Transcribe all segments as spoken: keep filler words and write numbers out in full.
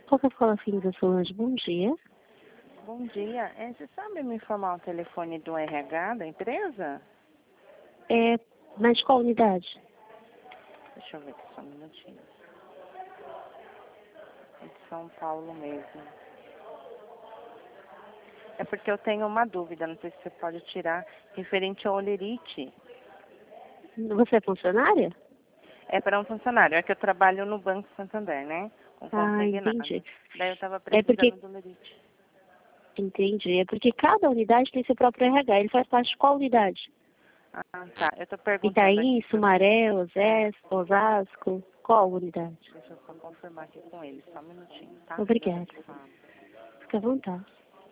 Coca-Cola Finas Solange, bom dia. Bom dia. É, você sabe me informar o telefone do R H da empresa? É, mas qual unidade? Deixa eu ver aqui só um minutinho. É de São Paulo mesmo. É porque eu tenho uma dúvida, não sei se você pode tirar, referente ao olerite. Você é funcionária? É para um funcionário, é que eu trabalho no Banco Santander, né? Com Ah, consignado. entendi. Daí eu estava É precisando porque, do olerite. entendi, é porque cada unidade tem seu próprio R H. Ele faz parte de qual unidade? Ah, tá. Eu estou perguntando Itaim, aqui pra... Sumaré, É, Osés, Osasco, qual unidade? deixa eu só confirmar aqui com ele, só um minutinho, tá? Já já Obrigada. te falo. Fica à vontade.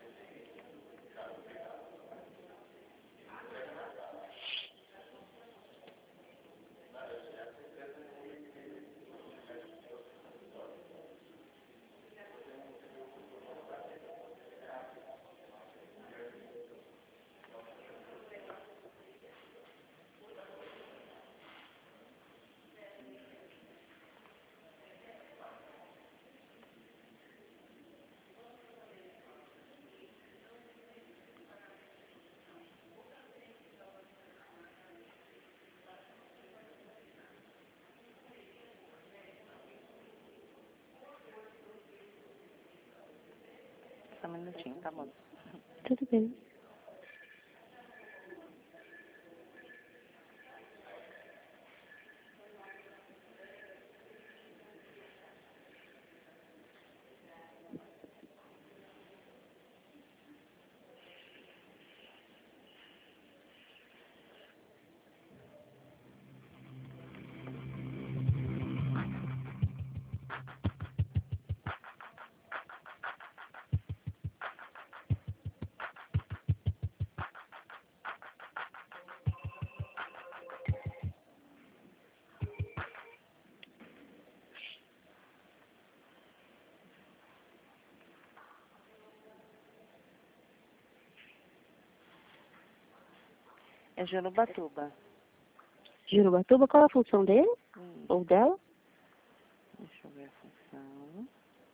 Só um minutinho, tá bom? Tudo bem. É Jurubatuba. Jurubatuba, qual a função dele? Hum, Ou dela? deixa eu ver a função.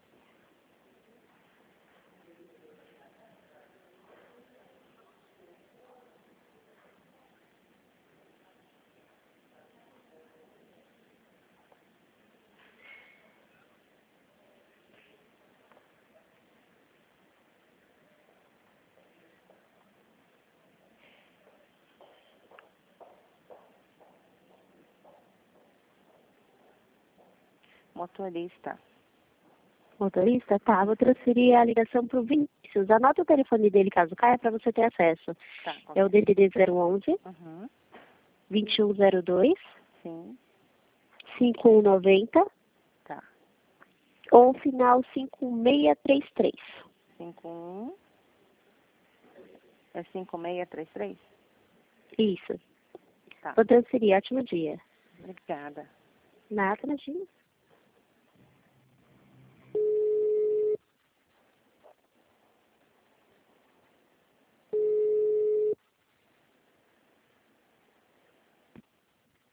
Motorista. Motorista? Tá, vou transferir a ligação para o Vinícius. Anota o telefone dele caso caia para você ter acesso. Tá, qual É o que é? D D D zero onze, Uhum. vinte e um zero dois, Sim, cinco um nove zero tá. ou final cinco seis três três. cinco um. É cinco seis três três? Isso. Tá. Vou transferir. Ótimo dia. Obrigada. Nada, imagina.